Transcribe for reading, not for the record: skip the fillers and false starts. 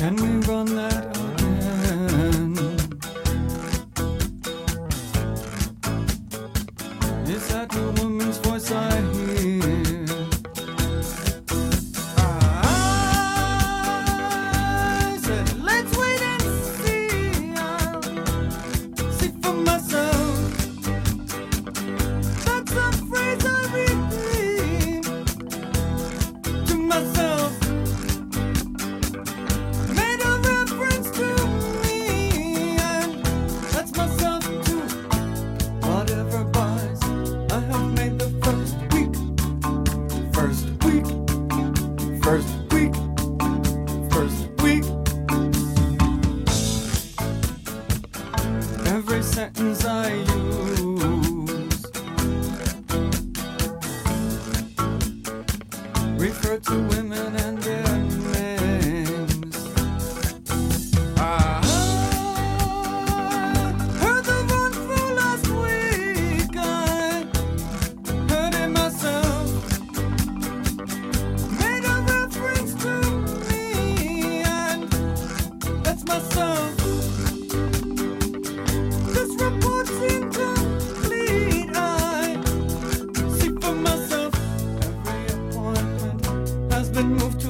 Can we run that again? Is that the woman's voice I hear? I said, let's wait and see. I'll see for myself. That's a phrase I repeat to myself. Made a reference to me, and that's myself too. Whatever buys, I have made the first week, first week, first week, first week. Every sentence I use refer to women and their names. I heard the one from last week. I heard it myself. Made a reference to me, and that's myself. This report's incomplete. I see for myself. Every appointment has been moved